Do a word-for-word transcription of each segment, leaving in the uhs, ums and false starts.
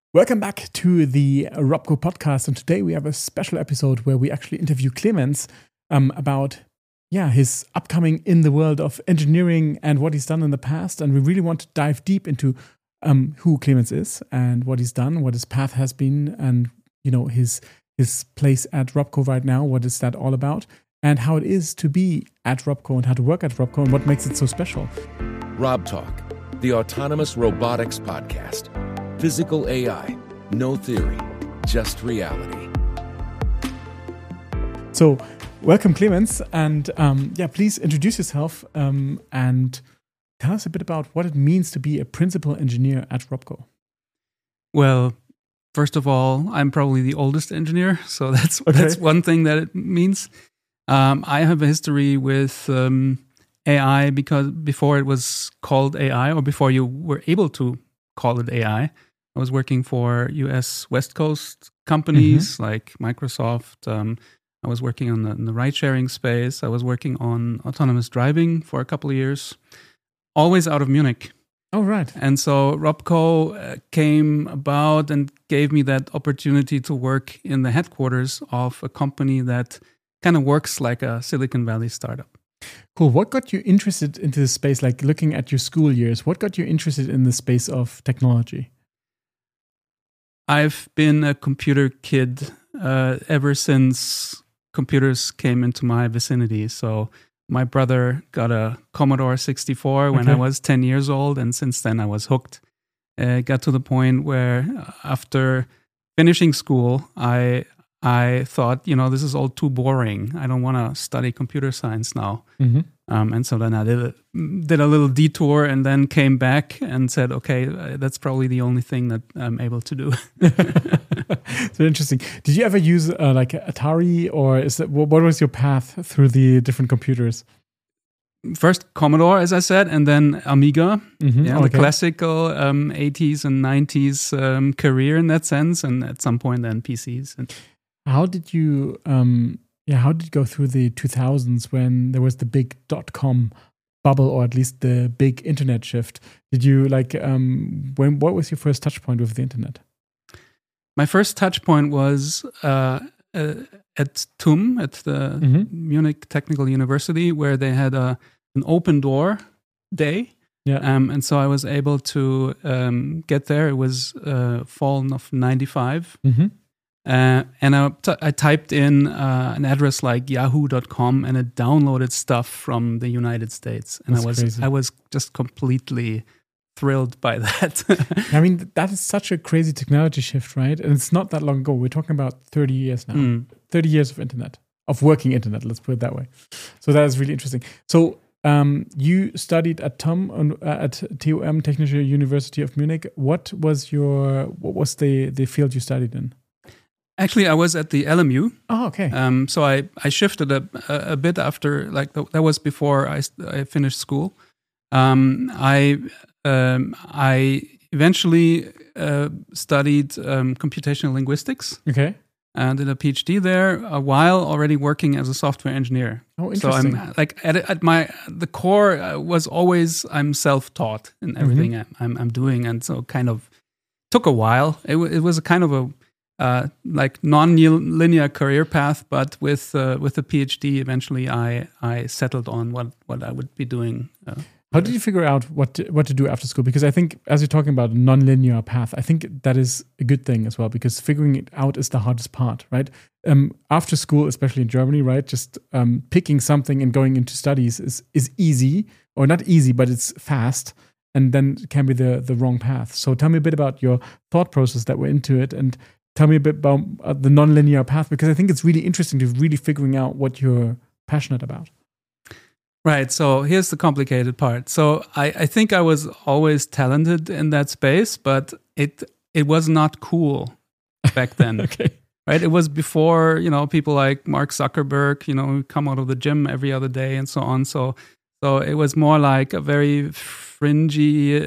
Welcome back to the Robco podcast, and today we have a special episode where we actually interview Clemens um, about yeah his upcoming in the world of engineering and what he's done in the past, and we really want to dive deep into um, who Clemens is and what he's done, what his path has been, and you know his his place at Robco right now. What is that all about, and how it is to be at Robco and how to work at Robco and what makes it so special. Rob Talk, the Autonomous Robotics Podcast. Physical A I, no theory, just reality. So, welcome, Clemens, and um, yeah, please introduce yourself um, and tell us a bit about what it means to be a principal engineer at Robco. Well, first of all, I'm probably the oldest engineer, so that's okay. That's one thing that it means. Um, I have a history with um, A I because before it was called A I, or before you were able to call it A I. I was working for U S West Coast companies mm-hmm. like Microsoft. Um, I was working on the, in the ride-sharing space. I was working on autonomous driving for a couple of years, always out of Munich. Oh, right. And so Robco uh, came about and gave me that opportunity to work in the headquarters of a company that kind of works like a Silicon Valley startup. Cool. What got you interested into this space, like looking at your school years? What got you interested in the space of technology? I've been a computer kid uh, ever since computers came into my vicinity. So my brother got a Commodore sixty-four when okay. I was ten years old, and since then I was hooked. Uh, it got to the point where after finishing school, I I thought, you know, this is all too boring. I don't want to study computer science now. Mm-hmm. Um, and so then I did a, did a little detour and then came back and said, okay, uh, that's probably the only thing that I'm able to do. So interesting. Did you ever use uh, like Atari, or is that, what was your path through the different computers? First Commodore, as I said, and then Amiga. Mm-hmm. Yeah, okay. The classical um, eighties and nineties um, career in that sense, and at some point then P Cs. And how did you... Um Yeah, how did you go through the two thousands when there was the big dot-com bubble, or at least the big internet shift? Did you like, um, when? What was your first touch point with the internet? My first touch point was uh, uh, at T U M, at the mm-hmm. Munich Technical University, where they had a, an open door day. Yeah. Um, and so I was able to um, get there. It was uh, fall of ninety-five. Mm-hmm. Uh, and I, t- I typed in uh, an address like yahoo dot com, and it downloaded stuff from the United States. And That's I was crazy. I was just completely thrilled by that. I mean, that is such a crazy technology shift, right? And it's not that long ago. We're talking about thirty years now. Mm. thirty years of internet, of working internet, let's put it that way. So that is really interesting. So um, you studied at T U M, uh, at T U M, Technische University of Munich. What was your, what was the, the field you studied in? Actually, I was at the L M U. Oh, okay. Um, so I, I shifted a, a, a bit after, like the, that was before I, I finished school. Um, I um, I eventually uh, studied um, computational linguistics. Okay. And did a PhD there a while already working as a software engineer. Oh, interesting. So I'm like at, at my the core was always I'm self-taught in everything mm-hmm. I'm I'm doing, and so kind of took a while. It, w- it was a kind of a Uh, like non-linear career path, but with uh, with the PhD, eventually I I settled on what, what I would be doing. Uh, How did you figure out what to, what to do after school? Because I think, as you're talking about a non-linear path, I think that is a good thing as well, because figuring it out is the hardest part, right? Um, after school, especially in Germany, right, just um, picking something and going into studies is is easy, or not easy, but it's fast, and then it can be the the wrong path. So tell me a bit about your thought process that went into it, and tell me a bit about uh, the non-linear path, because I think it's really interesting to really figuring out what you're passionate about. Right. So here's the complicated part. So I, I think I was always talented in that space, but it it was not cool back then. Okay. Right. It was before, you know, people like Mark Zuckerberg, you know, come out of the gym every other day and so on. So so it was more like a very fringy,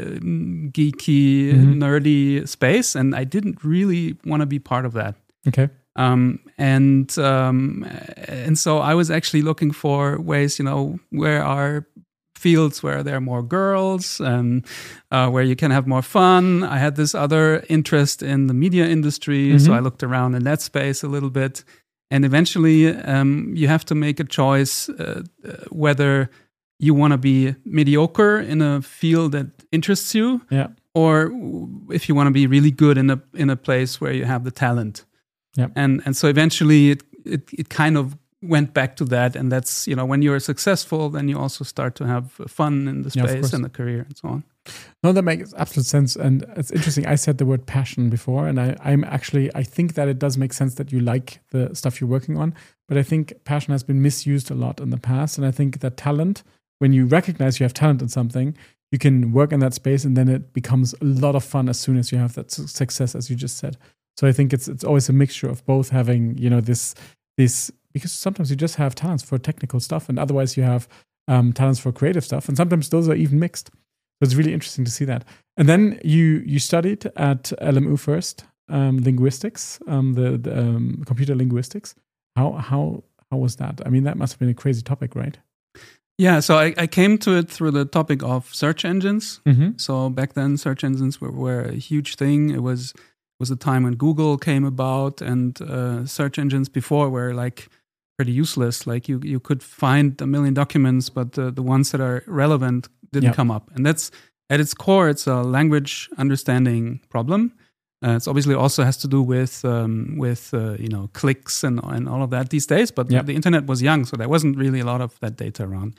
geeky, mm-hmm. nerdy space, and I didn't really want to be part of that. Okay. Um, and um, and so I was actually looking for ways, you know, where are fields where there are more girls and uh, where you can have more fun. I had this other interest in the media industry, mm-hmm. so I looked around in that space a little bit. And eventually, um, you have to make a choice uh, whether you want to be mediocre in a field that interests you, yeah. or if you want to be really good in a in a place where you have the talent. Yeah. And and so eventually, it, it it kind of went back to that, and that's, you know, when you're successful, then you also start to have fun in the space yeah, and the career and so on. No, that makes absolute sense. And it's interesting. I said the word passion before, and I, I'm actually, I think that it does make sense that you like the stuff you're working on. But I think passion has been misused a lot in the past. And I think that talent, when you recognize you have talent in something, you can work in that space, and then it becomes a lot of fun as soon as you have that su- success, as you just said. So I think it's it's always a mixture of both having, you know, this, this, because sometimes you just have talents for technical stuff, and otherwise you have um, talents for creative stuff. And sometimes those are even mixed. So it's really interesting to see that. And then you you studied at L M U first, um, linguistics, um, the, the um, computer linguistics. How how how was that? I mean, that must have been a crazy topic, right? Yeah, so I, I came to it through the topic of search engines. Mm-hmm. So back then, search engines were, were a huge thing. It was was a time when Google came about, and uh, search engines before were like pretty useless. Like you you could find a million documents, but the, the ones that are relevant didn't yep. come up. And that's, at its core, it's a language understanding problem. Uh, it's obviously also has to do with um, with uh, you know, clicks and and all of that these days. But yep. the internet was young, so there wasn't really a lot of that data around.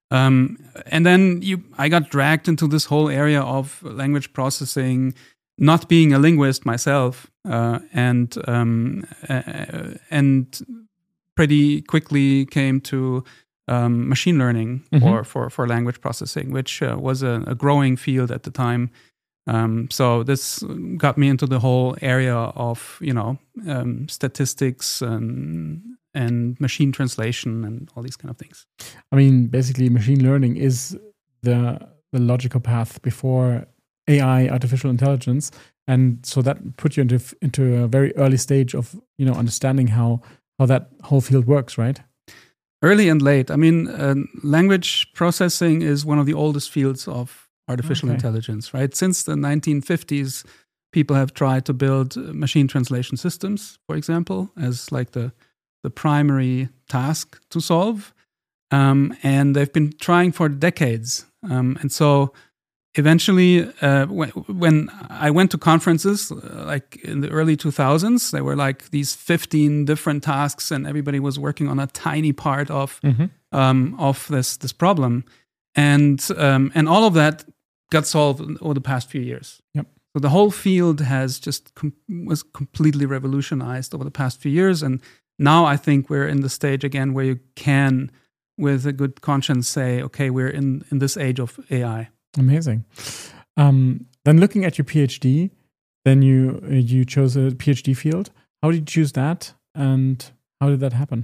Um, and then you, I got dragged into this whole area of language processing, not being a linguist myself, uh, and um, uh, and pretty quickly came to um, machine learning mm-hmm. for, for for language processing, which uh, was a, a growing field at the time. Um, so this got me into the whole area of, you know, um, statistics and and machine translation and all these kind of things. I mean, basically, machine learning is the the logical path before A I, artificial intelligence, and so that put you into into a very early stage of, you know, understanding how how that whole field works, right? Early and late. I mean, uh, language processing is one of the oldest fields of artificial okay. intelligence, right? Since the nineteen fifties, people have tried to build machine translation systems, for example, as like the the primary task to solve. Um, and they've been trying for decades. Um, and so eventually, uh, when, when I went to conferences, uh, like in the early two thousands, there were like these fifteen different tasks, and everybody was working on a tiny part of mm-hmm. um, of this this problem. And um, and all of that got solved over the past few years. Yep. So the whole field has just com- was completely revolutionized over the past few years. And now I think we're in the stage again where you can, with a good conscience, say, okay, we're in, in this age of A I. Amazing. Um, then looking at your PhD, then you uh, you chose a PhD field. How did you choose that, and how did that happen?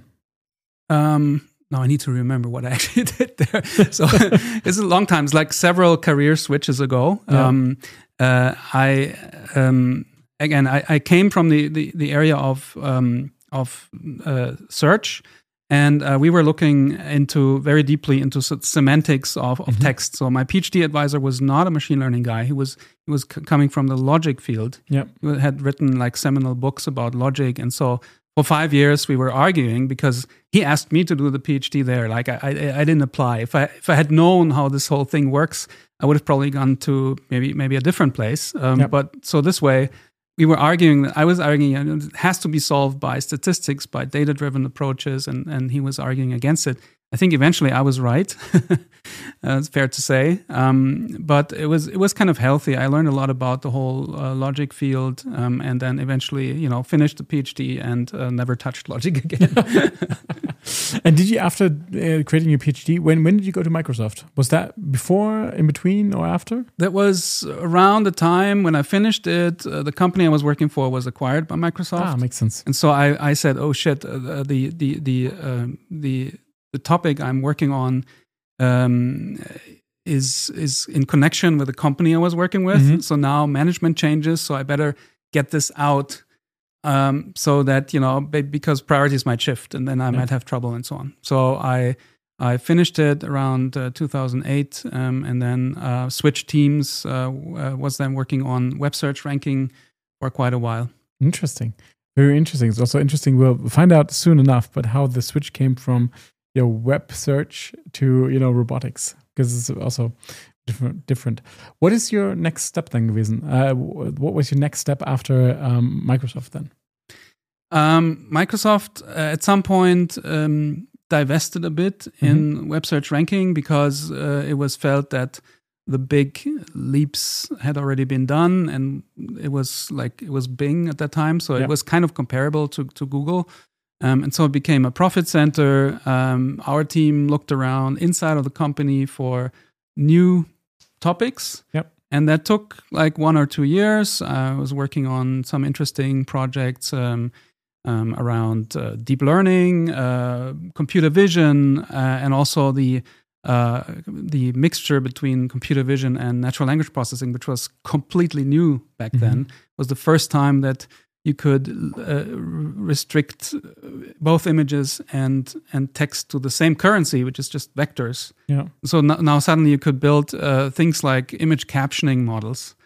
Um, now I need to remember what I actually did there. So it's a long time. It's like several career switches ago. Yeah. Um, uh, I um, again, I, I came from the, the, the area of um, of uh, search. And uh, we were looking into very deeply into semantics of, of mm-hmm. text. So my PhD advisor was not a machine learning guy. He was he was c- coming from the logic field. Yep. He had written like seminal books about logic. And so for five years we were arguing because he asked me to do the PhD there. Like I, I, I didn't apply. If I if I had known how this whole thing works, I would have probably gone to maybe maybe a different place. Um, yep. But so this way. We were arguing that I was arguing you know, it has to be solved by statistics, by data-driven approaches, and, and he was arguing against it. I think eventually I was right. uh, it's fair to say, um, but it was it was kind of healthy. I learned a lot about the whole uh, logic field, um, and then eventually, you know, finished the PhD and uh, never touched logic again. And did you, after uh, creating your PhD, when when did you go to Microsoft? Was that before, in between, or after? That was around the time when I finished it. Uh, the company I was working for was acquired by Microsoft. Ah, makes sense. And so I, I said, "Oh shit, uh, the the the uh, the the topic I'm working on um, is is in connection with the company I was working with. Mm-hmm. So now management changes. So I better get this out." Um, so that, you know, because priorities might shift and then I yeah. might have trouble and so on. So I I finished it around uh, two thousand eight, um, and then uh, switched teams. Uh, uh, was then working on web search ranking for quite a while. Interesting, very interesting. It's also interesting. We'll find out soon enough, but how the switch came from you know web search to you know robotics, because it's also different. Different. What is your next step then, gewesen? Uh, what was your next step after um, Microsoft then? Um, Microsoft uh, at some point. Um, divested a bit in mm-hmm. web search ranking because uh, it was felt that the big leaps had already been done, and it was like it was Bing at that time, so yeah. it was kind of comparable to to Google, um, and so it became a profit center. Um, our team looked around inside of the company for new topics, yep. and that took like one or two years. I was working on some interesting projects. Um, Um, around uh, deep learning, uh, computer vision, uh, and also the uh, the mixture between computer vision and natural language processing, which was completely new back mm-hmm. then. It was the first time that you could uh, restrict both images and and text to the same currency, which is just vectors. Yeah. So no, now suddenly you could build uh, things like image captioning models.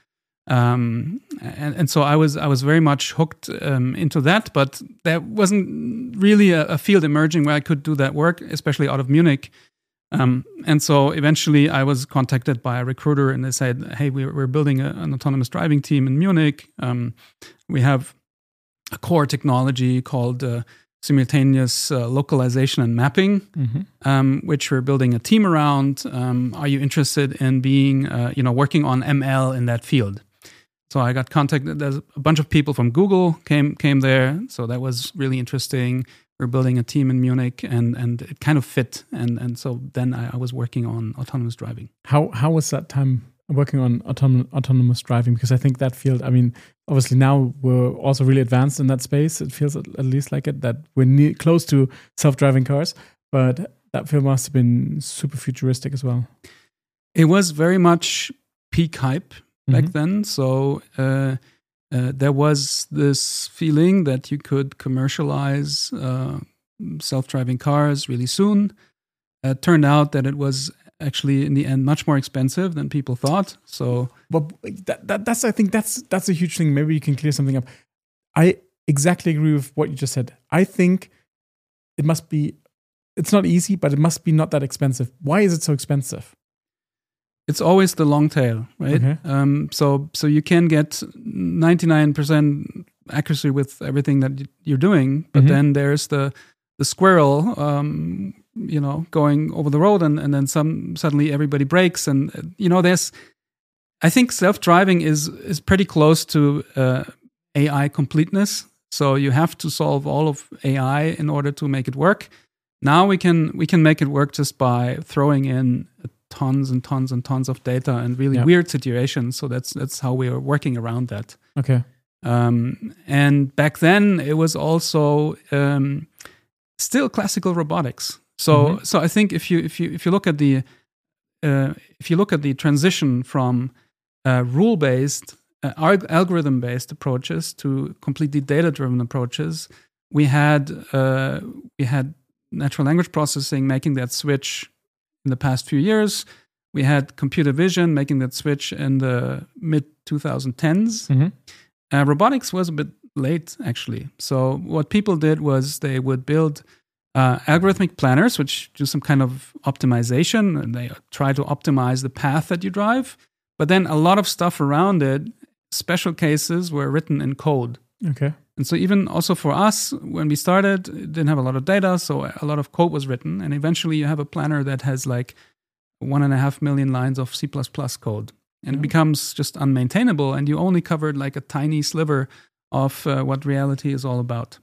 Um, and, and so I was I was very much hooked um, into that, but there wasn't really a, a field emerging where I could do that work, especially out of Munich. Um, and so eventually I was contacted by a recruiter, and they said, "Hey, we're we're building a, an autonomous driving team in Munich. Um, we have a core technology called uh, simultaneous uh, localization and mapping, mm-hmm. um, which we're building a team around. Um, are you interested in being, uh, you know, working on M L in that field?" So I got contacted. There's a bunch of people from Google came came there, so that was really interesting. We're building a team in Munich, and and it kind of fit. And and so then I, I was working on autonomous driving. How how was that time working on autom- autonomous driving? Because I think that field. I mean, obviously now we're also really advanced in that space. It feels at, at least like it that we're ne- close to self-driving cars, but that field must have been super futuristic as well. It was very much peak hype back mm-hmm. then. So uh, uh, there was this feeling that you could commercialize uh, self-driving cars really soon. It uh, turned out that it was actually in the end much more expensive than people thought. So, but that, that, that's I think that's that's a huge thing. Maybe you can clear something up. I exactly agree with what you just said. I think it must be. It's not easy, but it must be not that expensive. Why is it so expensive? It's always the long tail, right? Okay. Um, so so you can get ninety-nine percent accuracy with everything that you're doing, but mm-hmm. then there's the the squirrel, um, you know, going over the road, and, and then some suddenly everybody brakes, and you know, there's. I think self-driving is is pretty close to uh, A I completeness. So you have to solve all of A I in order to make it work. Now we can we can make it work just by throwing in tons and tons and tons of data and really yeah. weird situations. So that's that's how we are working around that. Okay. Um, and back then it was also um, still classical robotics. So mm-hmm. so I think if you if you if you look at the uh, if you look at the transition from uh, rule-based uh, algorithm-based approaches to completely data-driven approaches, we had uh, we had natural language processing making that switch in the past few years. We had computer vision making that switch in the mid twenty tens. Mm-hmm. Uh, robotics was a bit late, actually. So what people did was they would build uh, algorithmic planners, which do some kind of optimization, and they try to optimize the path that you drive. But then a lot of stuff around it, special cases, were written in code. Okay. And so even also for us, when we started, it didn't have a lot of data, so a lot of code was written. And eventually you have a planner that has like one and a half million lines of C plus plus code. And mm-hmm. it becomes just unmaintainable, and you only covered like a tiny sliver of uh, what reality is all about.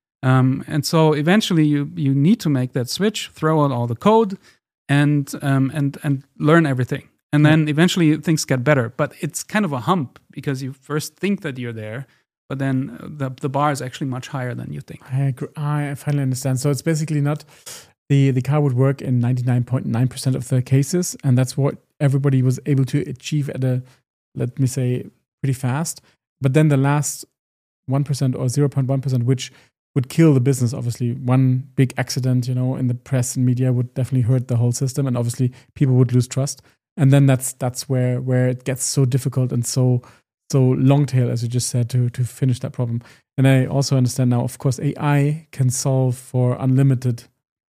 Um, and so eventually you you need to make that switch, throw out all the code, and um, and and learn everything. And mm-hmm. then eventually things get better. But it's kind of a hump because you first think that you're there, but then the the bar is actually much higher than you think. I agree. I finally understand. So it's basically not the the car would work in ninety-nine point nine percent of the cases, and that's what everybody was able to achieve at a, let me say, pretty fast. But then the last one percent or zero point one percent, which would kill the business. Obviously, one big accident, you know, in the press and media would definitely hurt the whole system, and obviously people would lose trust. And then that's that's where where it gets so difficult and so so long tail, as you just said, to to finish that problem. And I also understand now, of course, A I can solve for unlimited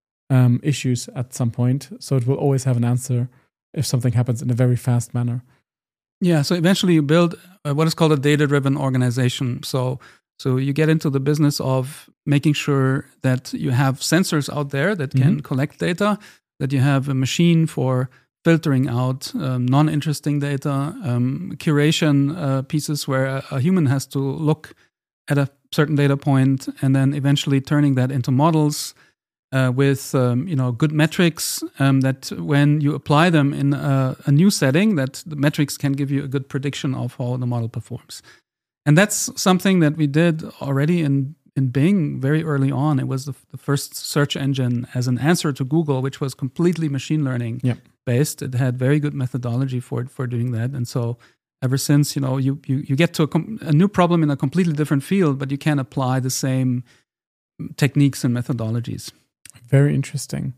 um, issues at some point, so it will always have an answer if something happens in a very fast manner. Yeah, so eventually you build uh, what is called a data-driven organization. So so you get into the business of making sure that you have sensors out there that can mm-hmm. collect data, that you have a machine for filtering out um, non-interesting data, um, curation uh, pieces where a, a human has to look at a certain data point, and then eventually turning that into models uh, with um, you know good metrics um, that when you apply them in a, a new setting, that the metrics can give you a good prediction of how the model performs. And that's something that we did already in, in Bing very early on. It was the, the first search engine as an answer to Google, which was completely machine learning yep. based. It had very good methodology for for doing that. And so ever since, you know, you you, you get to a, com- a new problem in a completely different field, but you can apply the same techniques and methodologies. Very interesting.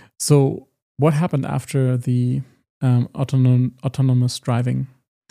So what happened after the um, autonom- autonomous driving?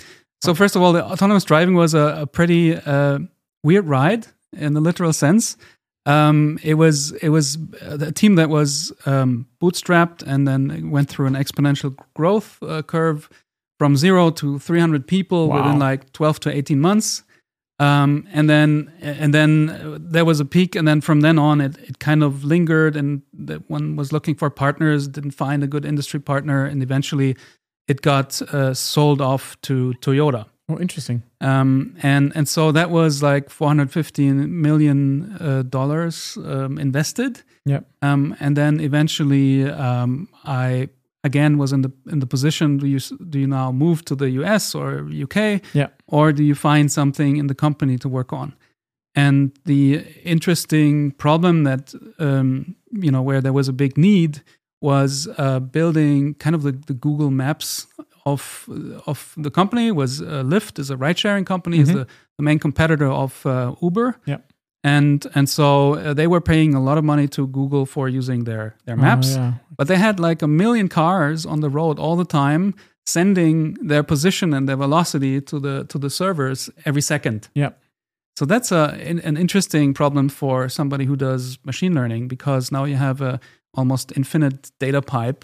So first of all, the autonomous driving was a, a pretty uh, weird ride in the literal sense. Um, it was it was a team that was um, bootstrapped and then went through an exponential growth uh, curve from zero to three hundred people wow. within like twelve to eighteen months. Um, and then and then there was a peak, and then from then on, it, it kind of lingered, and that one was looking for partners, didn't find a good industry partner, and eventually it got uh, sold off to Toyota. Oh, interesting. Um, and and so that was like four hundred fifteen million uh, dollars um, invested. Yeah. Um, and then eventually, um, I again was in the in the position: do you do you now move to the U S or U K? Yeah. Or do you find something in the company to work on? And the interesting problem that um, you know where there was a big need was uh, building kind of the, the Google Maps of of the company. Was uh, Lyft is a ride sharing company, mm-hmm. is the, the main competitor of uh, Uber. Yeah. And and so uh, they were paying a lot of money to Google for using their their maps, oh, yeah. but they had like a million cars on the road all the time, sending their position and their velocity to the to the servers every second. Yeah. So that's a an interesting problem for somebody who does machine learning, because now you have a almost infinite data pipe,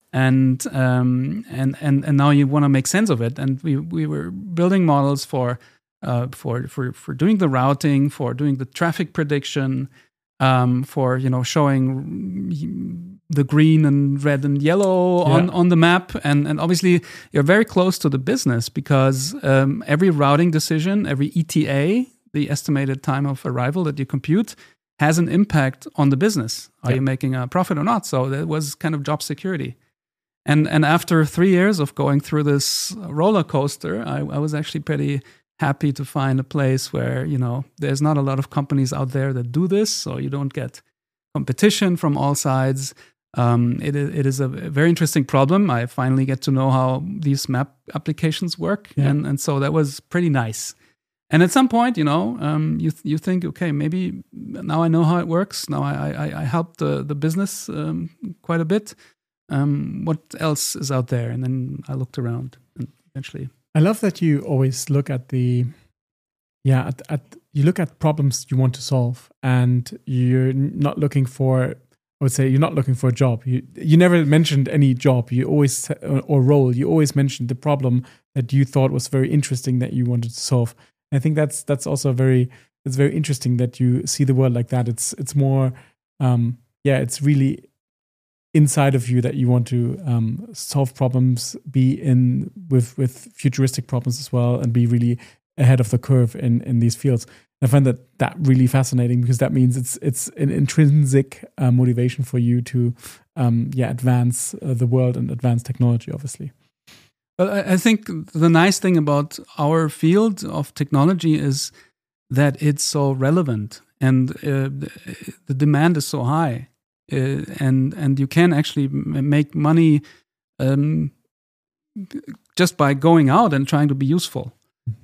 and um, and and and now you want to make sense of it. And we we were building models for uh, for for for doing the routing, for doing the traffic prediction, um, for you know showing the green and red and yellow yeah. on, on the map, and and obviously you're very close to the business, because um, every routing decision, every E T A, the estimated time of arrival that you compute, has an impact on the business. Are yeah. you making a profit or not? So that was kind of job security. And and after three years of going through this roller coaster, I, I was actually pretty happy to find a place where, you know, there's not a lot of companies out there that do this, so you don't get competition from all sides. Um, it, it is a very interesting problem. I finally get to know how these map applications work, yeah. and, and so that was pretty nice. And at some point, you know, um, you you think, okay, maybe now I know how it works. Now I I, I helped the the business um, quite a bit. Um, what else is out there? And then I looked around, and eventually, I love that you always look at the, yeah, at, at you look at problems you want to solve, and you're not looking for, I would say, you're not looking for a job. You you never mentioned any job. You always or role. You always mentioned the problem that you thought was very interesting that you wanted to solve. I think that's that's also very it's very interesting that you see the world like that. It's it's more um, yeah, it's really inside of you that you want to um, solve problems, be in with with futuristic problems as well, and be really ahead of the curve in in these fields. I find that that really fascinating, because that means it's it's an intrinsic uh, motivation for you to um, yeah advance uh, the world and advance technology, obviously. Well, I think the nice thing about our field of technology is that it's so relevant, and uh, the demand is so high, uh, and and you can actually make money um, just by going out and trying to be useful.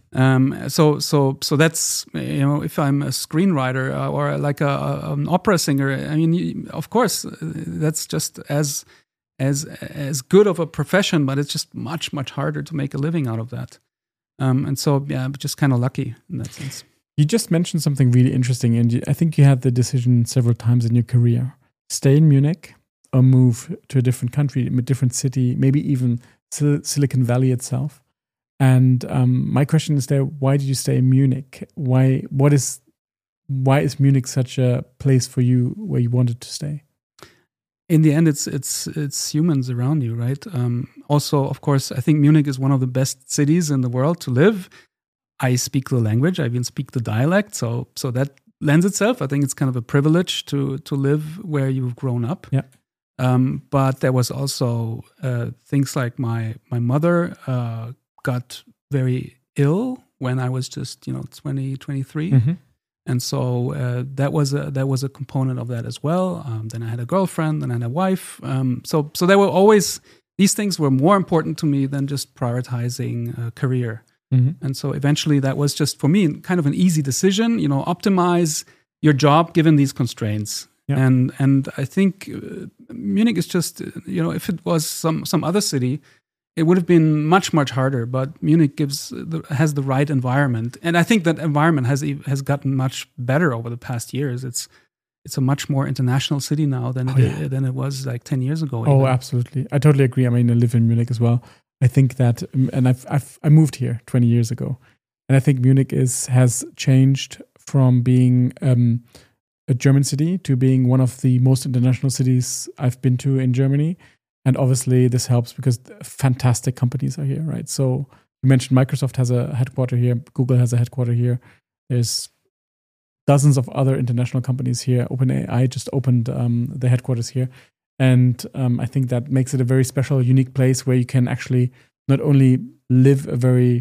Um, so so so that's, you know, if I'm a screenwriter uh, or like a, a, an opera singer, I mean, you, of course, uh, that's just as as as good of a profession, but it's just much much harder to make a living out of that. Um, and so yeah, I'm just kind of lucky in that sense. You just mentioned something really interesting, and you, I think you had the decision several times in your career: stay in Munich or move to a different country, a different city, maybe even Sil- Silicon Valley itself. And um, my question is there: why did you stay in Munich? Why? What is? Why is Munich such a place for you where you wanted to stay? In the end, it's it's it's humans around you, right? Um, also, of course, I think Munich is one of the best cities in the world to live. I speak the language; I even speak the dialect, so so that lends itself. I think it's kind of a privilege to to live where you've grown up. Yeah. Um, but there was also uh, things like my my mother uh, got very ill when I was just, you know, twenty, twenty-three. Mm-hmm. And so uh, that was a that was a component of that as well. Um, then I had a girlfriend, then I had a wife. Um, so so there were always, these things were more important to me than just prioritizing a career. Mm-hmm. And so eventually that was just, for me, kind of an easy decision. You know, optimize your job given these constraints. Yeah. And and I think uh, Munich is just, you know, if it was some some other city, it would have been much, much harder, but Munich gives the, has the right environment, and I think that environment has has gotten much better over the past years. It's it's a much more international city now than oh, it, yeah. than it was like ten years ago. Oh, even. Absolutely, I totally agree. I mean, I live in Munich as well. I think that, and I've I've I moved here twenty years ago, and I think Munich is has changed from being um, a German city to being one of the most international cities I've been to in Germany. And obviously this helps because fantastic companies are here, right? So you mentioned Microsoft has a headquarter here. Google has a headquarter here. There's dozens of other international companies here. OpenAI just opened um, the headquarters here. And um, I think that makes it a very special, unique place where you can actually not only live a very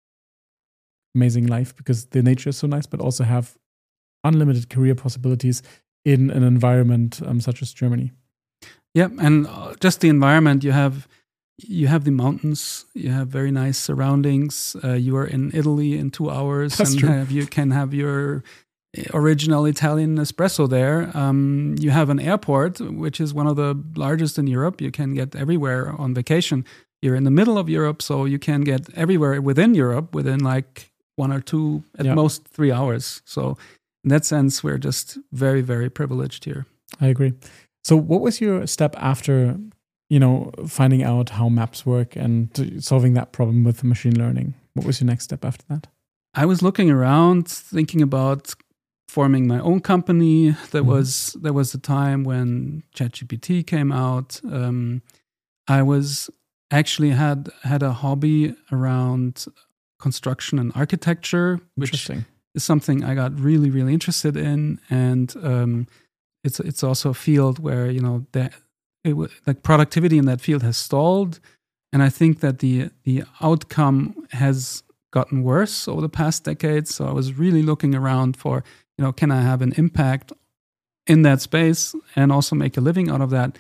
amazing life because the nature is so nice, but also have unlimited career possibilities in an environment um, such as Germany. Yeah, and just the environment, you have you have the mountains, you have very nice surroundings. Uh, you are in Italy in two hours, That's and true. Have, you can have your original Italian espresso there. Um, you have an airport, which is one of the largest in Europe. You can get everywhere on vacation. You're in the middle of Europe, so you can get everywhere within Europe within like one or two, at yeah. most three hours. So in that sense, we're just very, very privileged here. I agree. So what was your step after, you know, finding out how maps work and solving that problem with machine learning? What was your next step after that? I was looking around, thinking about forming my own company. There mm-hmm. was there was a time when ChatGPT came out. Um, I was actually had had a hobby around construction and architecture, which is something I got really, really interested in. And um, It's it's also a field where, you know, that it like productivity in that field has stalled, and I think that the the outcome has gotten worse over the past decades. So I was really looking around for, you know, can I have an impact in that space and also make a living out of that?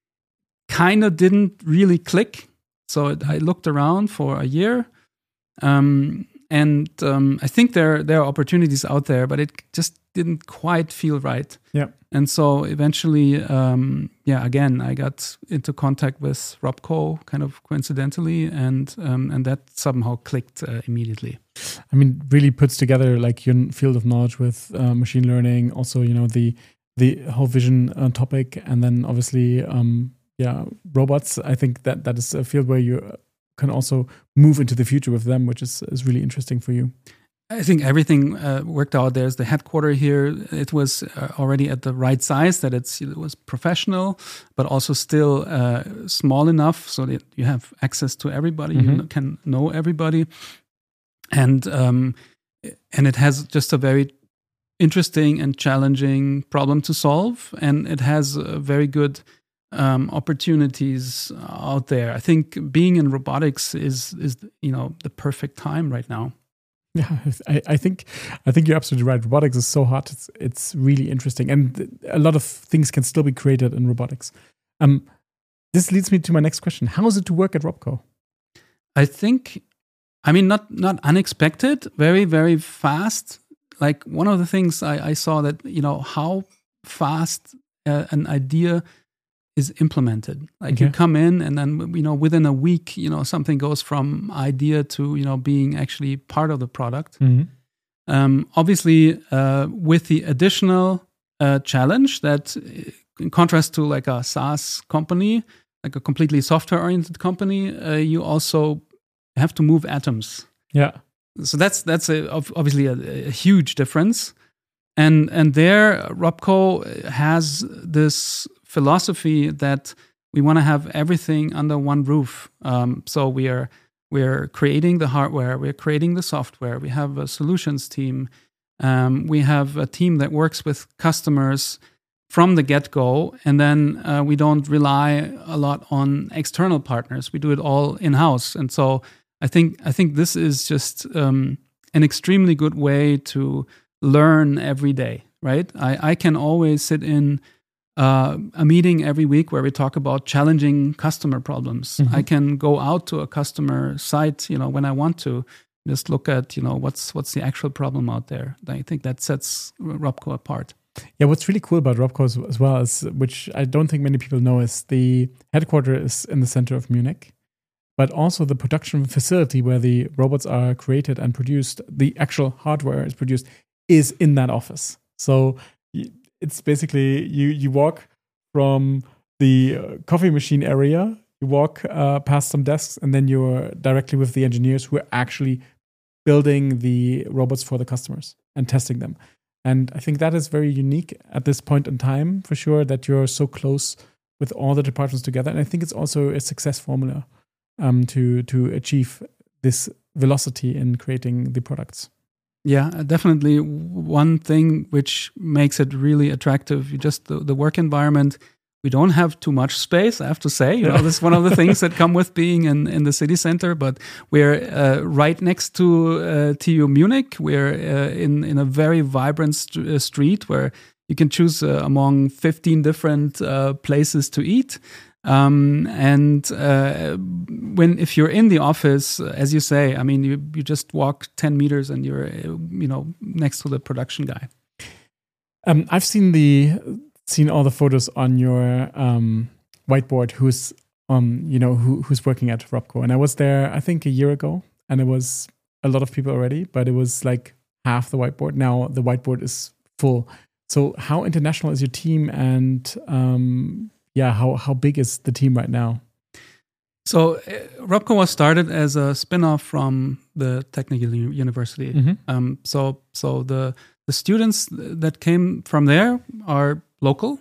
Kind of didn't really click. So it, I looked around for a year, um, and um, I think there there are opportunities out there, but it just didn't quite feel right. Yeah. And so eventually, um, yeah, again, I got into contact with Robco kind of coincidentally, and um, and that somehow clicked uh, immediately. I mean, really puts together like your field of knowledge with uh, machine learning, also, you know, the the whole vision uh, topic, and then obviously, um, yeah, robots. I think that that is a field where you can also move into the future with them, which is is really interesting for you. I think everything uh, worked out. There's the headquarter here. It was uh, already at the right size that it's, it was professional, but also still uh, small enough so that you have access to everybody. Mm-hmm. You can know everybody, and um, and it has just a very interesting and challenging problem to solve, and it has uh, very good um, opportunities out there. I think being in robotics is is you know the perfect time right now. Yeah, I, I think I think you're absolutely right. Robotics is so hot. It's it's really interesting, and a lot of things can still be created in robotics. Um, this leads me to my next question: how is it to work at Robco? I think I mean, not not unexpected, very, very fast. Like one of the things I, I saw that, you know, how fast uh, an idea is implemented. Like Okay. you come in and then, you know, within a week, you know, something goes from idea to, you know, being actually part of the product. Mhm. Um, obviously, uh, with the additional uh, challenge that, uh, in contrast to like a SaaS company, like a completely software-oriented company, uh, you also have to move atoms. Yeah. So that's that's a, obviously a, a huge difference. And and there, Robco has this philosophy that we want to have everything under one roof. Um, so we are we're creating the hardware, we're creating the software. We have a solutions team. Um, we have a team that works with customers from the get-go, and then uh, we don't rely a lot on external partners. We do it all in-house, and so I think I think this is just um, an extremely good way to learn every day, right? I, I can always sit in uh, a meeting every week where we talk about challenging customer problems. Mhm. I can go out to a customer site, you know, when I want to, just look at, you know, what's what's the actual problem out there. I think that sets Robco apart. Yeah, what's really cool about Robco as, as well is, which I don't think many people know, is the headquarters is in the center of Munich, but also the production facility where the robots are created and produced, the actual hardware is produced, is in that office. So y- it's basically you you walk from the uh, coffee machine area, you walk uh, past some desks, and then you're directly with the engineers who are actually building the robots for the customers and testing them. And I think that is very unique at this point in time, for sure, that you're so close with all the departments together. And I think it's also a success formula um, to to achieve this velocity in creating the products. Yeah, definitely. One thing which makes it really attractive, you just the, the work environment. We don't have too much space, I have to say. You know, this is one of the things that come with being in, in the city center. But we're uh, right next to uh, T U Munich. We're uh, in in a very vibrant st- uh, street where you can choose uh, among fifteen different uh, places to eat. Um, and uh, when if you're in the office, as you say, I mean, you you just walk ten meters and you're uh, you know next to the production guy. Um, I've seen the seen all the photos on your um, whiteboard. Who's um you know who who's working at Robco, and I was there I think a year ago, and it was a lot of people already, but it was like half the whiteboard. Now the whiteboard is full. So how international is your team, and um, yeah, how how big is the team right now? So uh, Robco was started as a spin-off from the Technical U- University. Mhm. Um, so so the the students that came from there are local,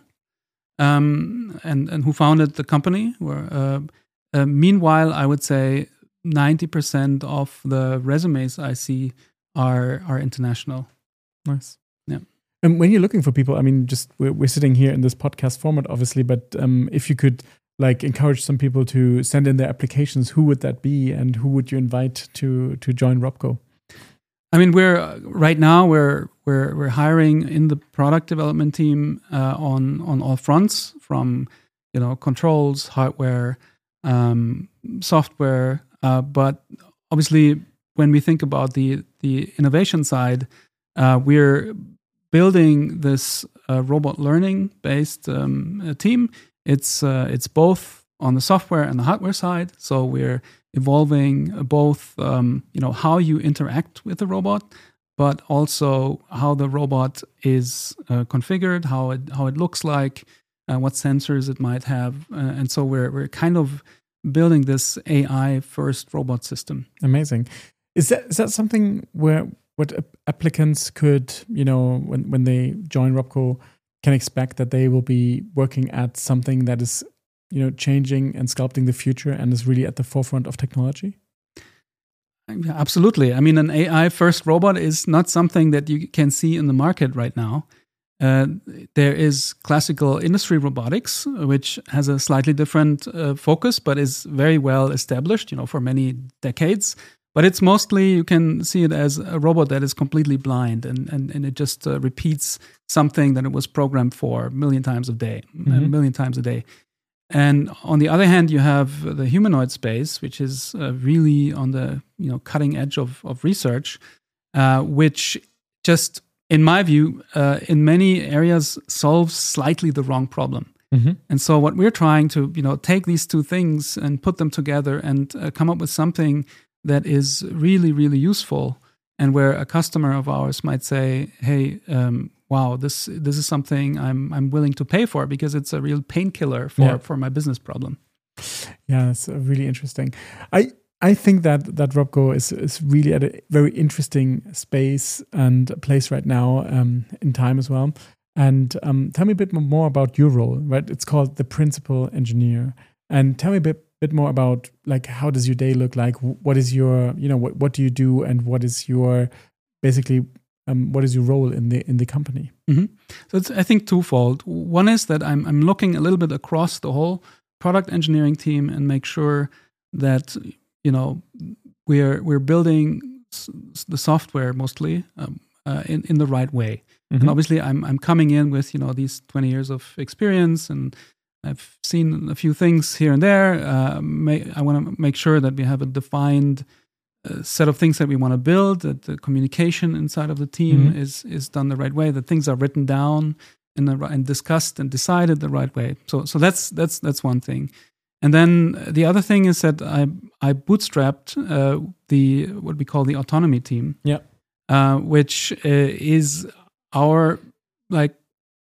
um, and and who founded the company. Were uh, uh, meanwhile, I would say ninety percent of the resumes I see are are international. Nice. Yeah. And when you're looking for people, I mean, just we're, we're sitting here in this podcast format, obviously, but um, if you could like encourage some people to send in their applications, who would that be, and who would you invite to to join Robco? I mean, we're uh, right now we're we're we're hiring in the product development team uh, on on all fronts, from you know controls, hardware, um, software. Uh, but obviously, when we think about the the innovation side, uh, we're building this uh, robot learning based um, uh, team. It's uh, it's both on the software and the hardware side. So we're evolving both, um, you know, how you interact with the robot, but also how the robot is uh, configured, how it how it looks like, uh, what sensors it might have, uh, and so we're we're kind of building this A I first robot system. Amazing. Is that is that something where what applicants could, you know, when when they join Robco, can expect that they will be working at something that is, you know, changing and sculpting the future and is really at the forefront of technology? Yeah, absolutely. I mean, an A I first robot is not something that you can see in the market right now. Uh, there is classical industry robotics, which has a slightly different uh, focus, but is very well established, you know, for many decades. But it's mostly, you can see it as a robot that is completely blind, and, and, and it just uh, repeats something that it was programmed for a million times a day, Mm-hmm. a million times a day. And on the other hand, you have the humanoid space, which is uh, really on the you know cutting edge of of research, uh, which just, in my view, uh, in many areas solves slightly the wrong problem. Mm-hmm. And so what we're trying to, you know, take these two things and put them together and uh, come up with something that is really, really useful, and where a customer of ours might say, "Hey, um, wow, this this is something I'm I'm willing to pay for because it's a real painkiller for Yeah. for my business problem." Yeah, that's uh, really interesting. I I think that that Robco is is really at a very interesting space and place right now um, in time as well. And um, tell me a bit more about your role, right? It's called the principal engineer. And tell me a bit, bit more about, like, how does your day look like? What is your, you know, what, what do you do, and what is your, basically, um, what is your role in the in the company? Mm-hmm. So it's, I think, twofold. One is that I'm I'm looking a little bit across the whole product engineering team and make sure that, you know, we're we're building s- the software mostly um, uh, in in the right way. Mm-hmm. And obviously, I'm I'm coming in with you know these twenty years of experience, and I've seen a few things here and there. Uh, may, I want to make sure that we have a defined uh, set of things that we want to build. That the communication inside of the team Mm-hmm. is is done the right way. That things are written down in the right, and discussed and decided the right way. So so that's that's that's one thing. And then the other thing is that I I bootstrapped uh, the what we call the autonomy team. Yeah. Uh, which uh, is our like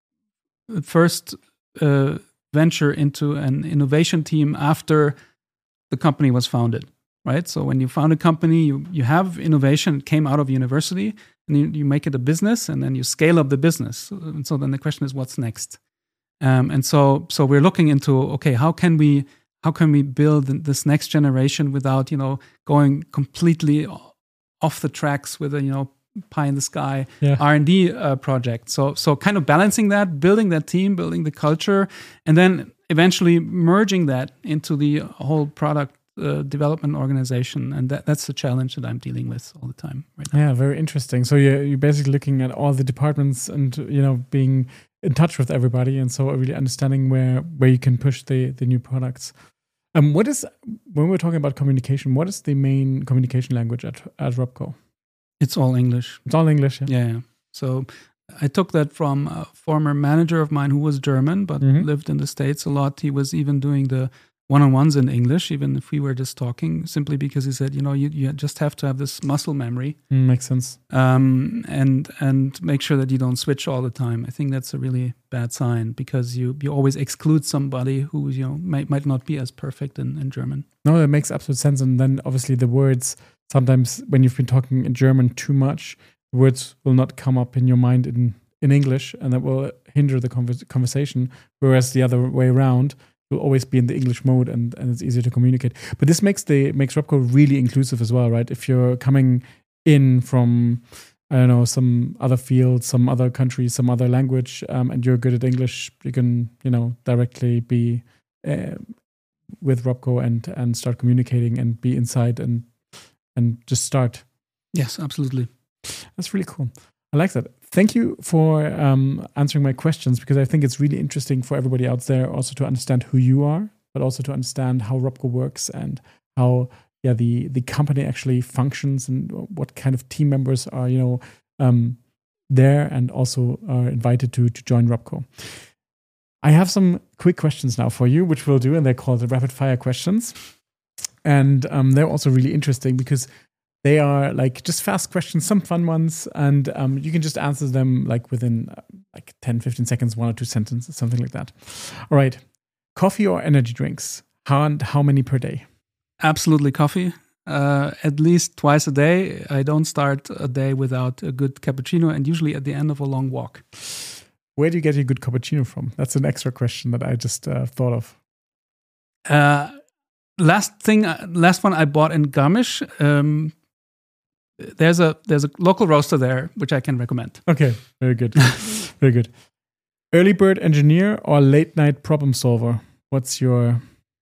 first uh, venture into an innovation team after the company was founded, right? So when you found a company, you you have innovation. It came out of university, and you, you make it a business, and then you scale up the business. And so then the question is, what's next? Um, and so so we're looking into, okay, how can we how can we build this next generation without you know going completely off the tracks with a you know pie in the sky Yeah. R and D uh, project. So so kind of balancing that, building that team, building the culture, and then eventually merging that into the whole product uh, development organization. And that, that's the challenge that I'm dealing with all the time right now. Yeah, very interesting. So you're, you're basically looking at all the departments and, you know, being in touch with everybody, and so really understanding where where you can push the the new products. Um, what is, when we're talking about communication, what is the main communication language at at Robco? It's all English. It's all English. Yeah. Yeah, yeah. So I took that from a former manager of mine who was German, but Mhm. lived in the States a lot. He was even doing the one-on-ones in English, even if we were just talking, simply because he said, you know, you, you just have to have this muscle memory Mm, makes sense. um, and and make sure that you don't switch all the time. I think that's a really bad sign, because you, you always exclude somebody who, you know, might, might not be as perfect in, in German. No, that makes absolute sense. And then obviously the words, sometimes when you've been talking in German too much, words will not come up in your mind in, in English, and that will hinder the convers- conversation. Whereas the other way around, will always be in the English mode, and, and it's easier to communicate. But this makes the makes Robco really inclusive as well, right? If you're coming in from, I don't know, some other field, some other country, some other language, um, and you're good at English, you can, you know, directly be uh, with Robco and and start communicating and be inside and and just start. Yes, absolutely. That's really cool. I like that. Thank you for um, answering my questions, because I think it's really interesting for everybody out there also to understand who you are, but also to understand how Robco works and how yeah the the company actually functions, and what kind of team members are you know um, there and also are invited to to join Robco. I have some quick questions now for you, which we'll do, and they're called the rapid fire questions. And um, they're also really interesting because they are like just fast questions, some fun ones, and um, you can just answer them like within uh, like ten, fifteen seconds, one or two sentences, something like that. All right. Coffee or energy drinks? How and how many per day? Absolutely coffee. Uh, at least twice a day. I don't start a day without a good cappuccino, and usually at the end of a long walk. Where do you get your good cappuccino from? That's an extra question that I just uh, thought of. Uh, last thing, uh, last one I bought in Garmisch. Um, there's a there's a local roaster there which I can recommend. Okay, very good, very good. Early bird engineer or late night problem solver? What's your?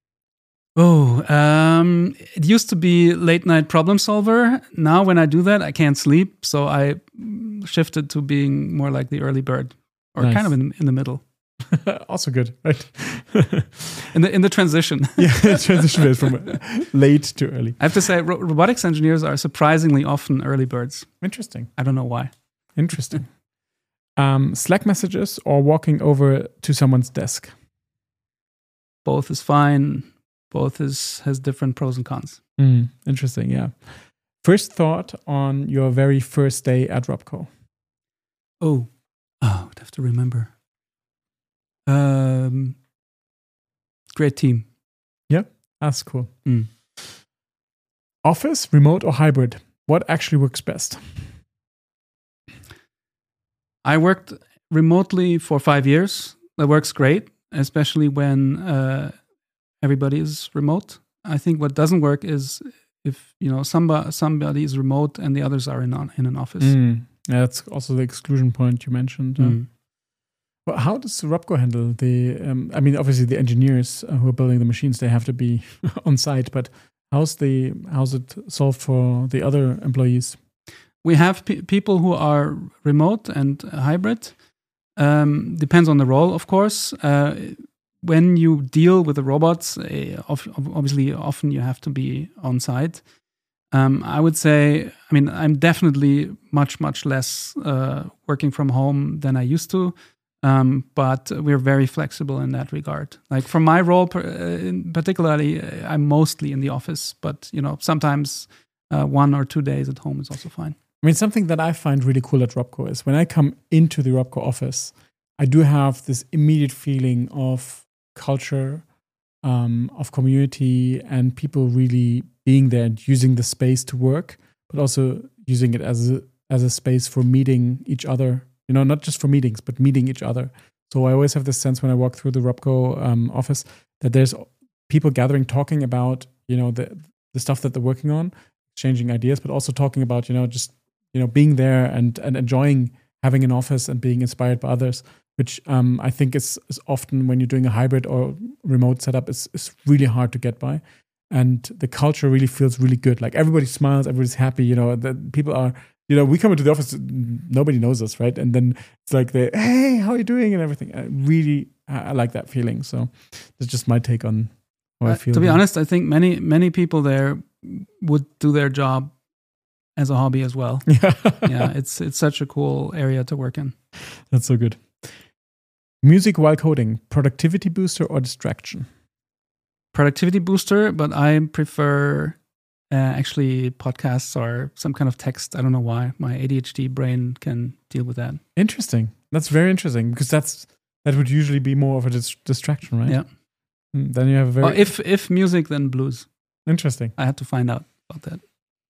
Oh, um, it used to be late night problem solver. Now when I do that, I can't sleep, so I shifted to being more like the early bird, or Nice. kind of in, in the middle. Also good, right? in the in the transition. Yeah, transition phase from late to early. I have to say, ro- robotics engineers are surprisingly often early birds. Interesting. I don't know why. Interesting. um, Slack messages or walking over to someone's desk? Both is fine. Both is has different pros and cons. Mm, interesting, yeah. First thought on your very first day at Robco? Oh, oh, I'd have to remember. Um, great team. Yeah, that's cool. Mm. Office, remote, or hybrid? What actually works best? I worked remotely for five years. That works great, especially when uh, everybody is remote. I think what doesn't work is if you know somebody somebody is remote and the others are in on, in an office. Mm. Yeah, that's also the exclusion point you mentioned. Uh, Mm. well, how does Robco handle the? Um, I mean, obviously the engineers uh, who are building the machines, they have to be on site. But how's the how's it solved for the other employees? We have pe- people who are remote and hybrid. Um, depends on the role, of course. Uh, when you deal with the robots, uh, obviously, often you have to be on site. Um, I would say, I mean, I'm definitely much, much less uh, working from home than I used to. Um, but we're very flexible in that regard. Like for my role, per, uh, in particularly, uh, I'm mostly in the office. But you know, sometimes uh, one or two days at home is also fine. I mean, something that I find really cool at Robco is when I come into the Robco office, I do have this immediate feeling of culture, um, of community, and people really being there and using the space to work, but also using it as a, as a space for meeting each other. You know, not just for meetings, but meeting each other. So I always have this sense when I walk through the Robco um, office that there's people gathering, talking about, you know, the the stuff that they're working on, exchanging ideas, but also talking about, you know, just, you know, being there and and enjoying having an office and being inspired by others, which um, I think is, is often when you're doing a hybrid or remote setup, is is really hard to get by. And the culture really feels really good. Like everybody smiles, everybody's happy. You know, the people are, you know, we come into the office, nobody knows us, right? And then it's like, they, hey, how are you doing and everything. I really, I like that feeling. So that's just my take on how uh, I feel. To be honest, I think many, many people there would do their job as a hobby as well. Yeah. Yeah, it's it's such a cool area to work in. That's so good. Music while coding, productivity booster or distraction? Productivity booster, but I prefer uh, actually podcasts or some kind of text. I don't know why. My A D H D brain can deal with that. Interesting. That's very interesting because that's that would usually be more of a dis- distraction, right? Yeah. Mm, then you have a very Well, if if music, then blues. interesting. I had to find out about that.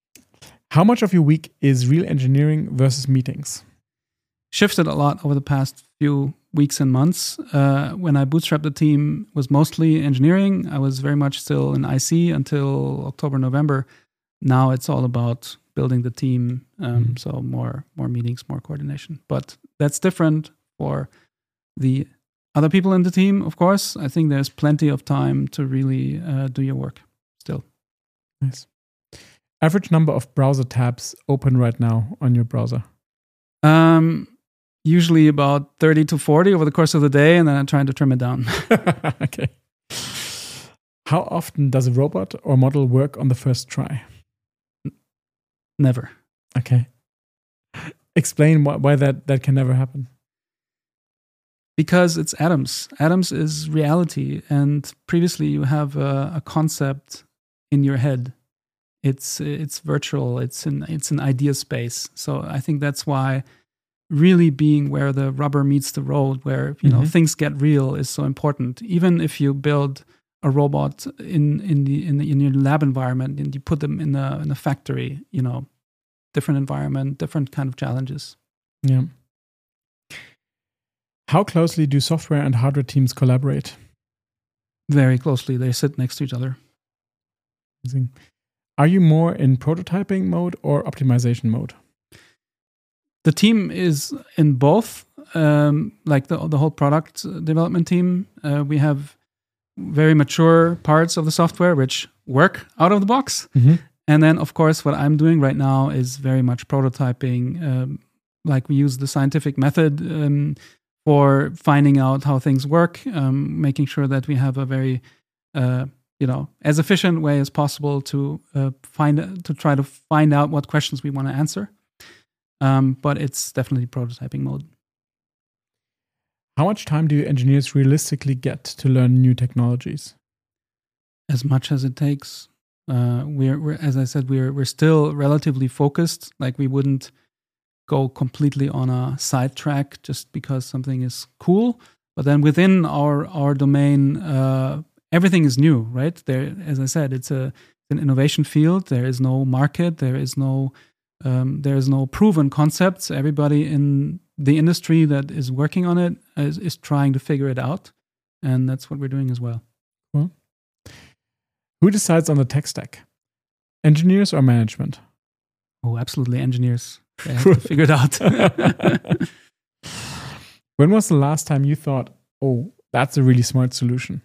How much of your week is real engineering versus meetings? Shifted a lot over the past few weeks and months. Uh, when I bootstrapped the team, it was mostly engineering. I was very much still in I C until October, November. Now it's all about building the team. Um, Mm-hmm. So more more meetings, more coordination. But that's different for the other people in the team, of course. I think there's plenty of time to really uh, do your work still. Nice. Average number of browser tabs open right now on your browser? Um, usually about thirty to forty over the course of the day, and then I'm trying to trim it down. Okay. How often does a robot or model work on the first try? Never. Okay. Explain why, why that, that can never happen. Because it's atoms. Atoms is reality, and previously you have a, a concept in your head. It's it's virtual. It's an it's an idea space. So I think that's why really being where the rubber meets the road, where you know Mm-hmm. things get real, is so important. Even if you build a robot in in the in the, in your lab environment and you put them in a in a factory, you know, different environment, different kind of challenges. Yeah. How closely do software and hardware teams collaborate? Very closely, they sit next to each other. Amazing. Are you more in prototyping mode or optimization mode? The team is in both, um, like the the whole product development team. Uh, we have very mature parts of the software which work out of the box. Mm-hmm. And then, of course, what I'm doing right now is very much prototyping. Um, like we use the scientific method um, for finding out how things work, um, making sure that we have a very, uh, you know, as efficient way as possible to uh, find to try to find out what questions we want to answer. Um, but it's definitely prototyping mode. How much time do engineers realistically get to learn new technologies? As much as it takes. Uh, we're, we're, as I said, we're we're still relatively focused. Like we wouldn't go completely on a side track just because something is cool. But then within our our domain, uh, everything is new, right? There, as I said, it's a an innovation field. There is no market. There is no um, there is no proven concepts. Everybody in the industry that is working on it is, is trying to figure it out, and that's what we're doing as well. Cool. Who decides on the tech stack? Engineers or management? Oh, absolutely engineers. They have to figure it out. When was the last time you thought, oh, that's a really smart solution?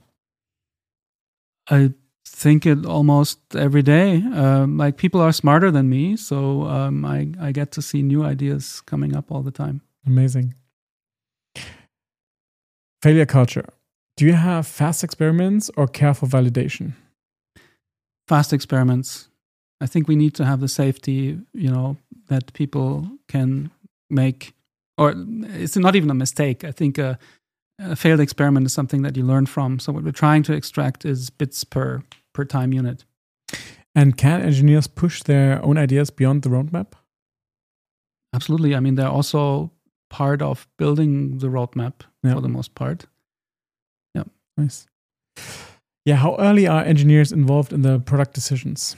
I think it almost every day. Um, like people are smarter than me, so um, I, I get to see new ideas coming up all the time. Amazing. Failure culture. Do you have fast experiments or careful validation? Fast experiments. I think we need to have the safety, you know, that people can make, or it's not even a mistake. I think a, a failed experiment is something that you learn from. So what we're trying to extract is bits per per time unit. And can engineers push their own ideas beyond the roadmap? Absolutely. I mean, they're also part of building the roadmap yeah. for the most part. Yeah. Nice. Yeah, how early are engineers involved in the product decisions?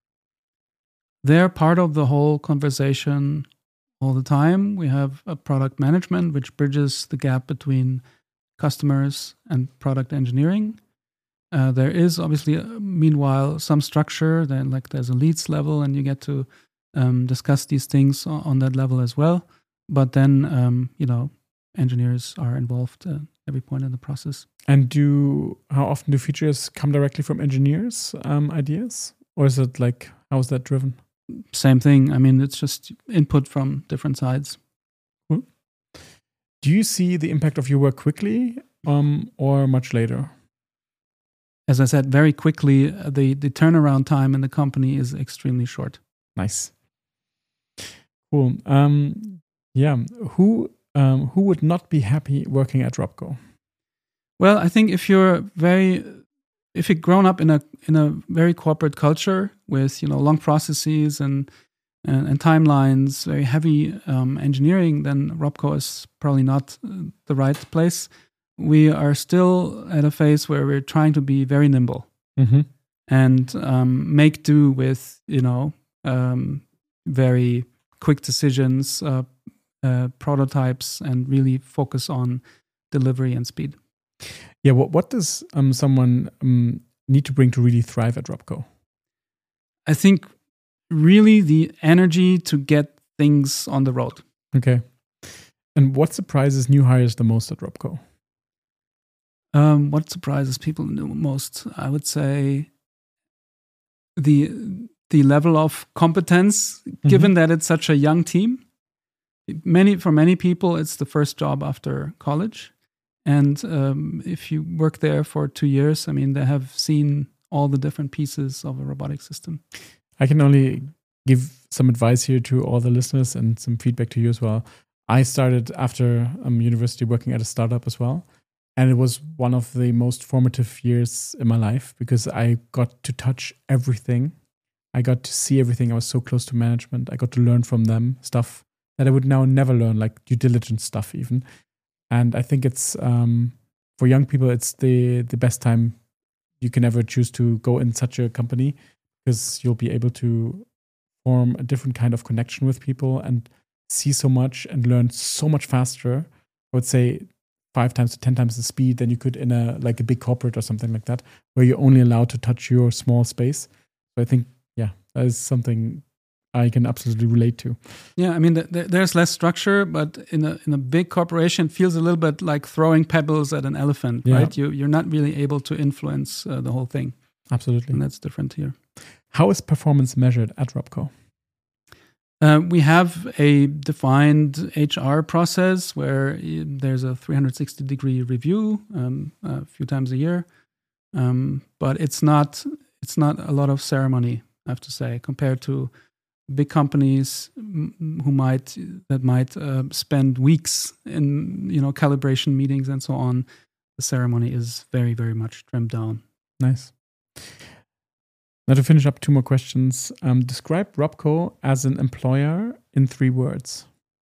They're part of the whole conversation all the time. We have a product management, which bridges the gap between customers and product engineering. Uh, there is obviously, uh, meanwhile, some structure. Then, like, there's a leads level, and you get to um, discuss these things on, on that level as well. But then, um, you know, engineers are involved at every point in the process. And do how often do features come directly from engineers' um, ideas? Or is it like, how is that driven? Same thing. I mean, it's just input from different sides. Cool. Do you see the impact of your work quickly um, or much later? As I said, very quickly, the, the turnaround time in the company is extremely short. Nice. Cool. Um, yeah. Who um, who would not be happy working at Robco? Well, I think if you're very, if you've grown up in a in a very corporate culture with, you know, long processes and and, and timelines, very heavy um, engineering, then Robco is probably not the right place. We are still at a phase where we're trying to be very nimble mm-hmm. and um, make do with, you know, um, very quick decisions, uh, uh, prototypes, and really focus on delivery and speed. Yeah, what what does um, someone um, need to bring to really thrive at Robco? I think really the energy to get things on the road. Okay. And what surprises new hires the most at Robco? Um, what surprises people the most? I would say the the level of competence, mm-hmm. given that it's such a young team. Many for many people, it's the first job after college. And um, if you work there for two years, I mean, they have seen all the different pieces of a robotic system. I can only give some advice here to all the listeners and some feedback to you as well. I started after um, university working at a startup as well. And it was one of the most formative years in my life because I got to touch everything. I got to see everything. I was so close to management. I got to learn from them stuff that I would now never learn, like due diligence stuff even. And I think it's, um, for young people, it's the, the best time you can ever choose to go in such a company because you'll be able to form a different kind of connection with people and see so much and learn so much faster. I would say five times to ten times the speed than you could in a like a big corporate or something like that, where you're only allowed to touch your small space. So I think, yeah, that is something I can absolutely relate to. Yeah, I mean, th- th- there's less structure, but in a in a big corporation, it feels a little bit like throwing pebbles at an elephant, yeah. right? You you're not really able to influence uh, the whole thing. Absolutely, and that's different here. How is performance measured at Robco? Uh, we have a defined H R process where there's a three hundred sixty degree review um, a few times a year, um, but it's not it's not a lot of ceremony, I have to say, compared to big companies who might that might uh, spend weeks in you know calibration meetings and so on. The ceremony is very very much trimmed down. Nice. Now to finish up, two more questions. Um, describe Robco as an employer in three words.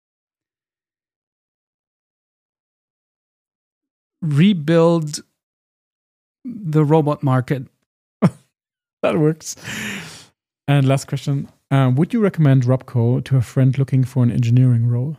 Rebuild the robot market. That works. And last question. Uh, would you recommend Robco to a friend looking for an engineering role?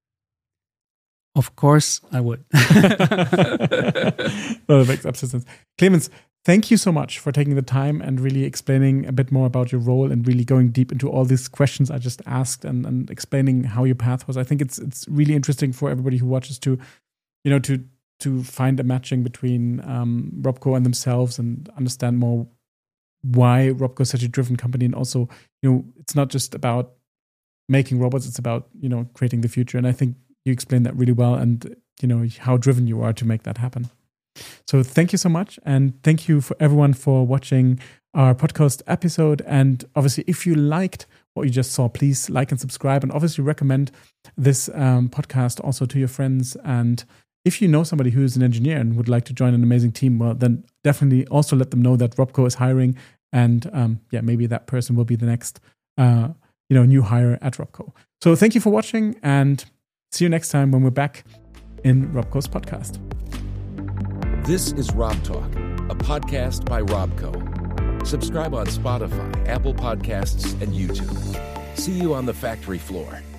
Of course, I would. Well, that makes absolute sense. Clemens, thank you so much for taking the time and really explaining a bit more about your role and really going deep into all these questions I just asked and, and explaining how your path was. I think it's it's really interesting for everybody who watches to, you know, to to find a matching between um, Robco and themselves and understand more why Robco is such a driven company. And also, you know, it's not just about making robots, it's about, you know, creating the future. And I think you explained that really well and, you know, how driven you are to make that happen. So thank you so much. And thank you for everyone for watching our podcast episode. And obviously, if you liked what you just saw, please like and subscribe, and obviously recommend this um, podcast also to your friends. And if you know somebody who is an engineer and would like to join an amazing team, well, then definitely also let them know that Robco is hiring. And um, yeah, maybe that person will be the next, uh, you know, new hire at Robco. So thank you for watching, and see you next time when we're back in Robco's podcast. This is Rob Talk, a podcast by Robco. Subscribe on Spotify, Apple Podcasts, and YouTube. See you on the factory floor.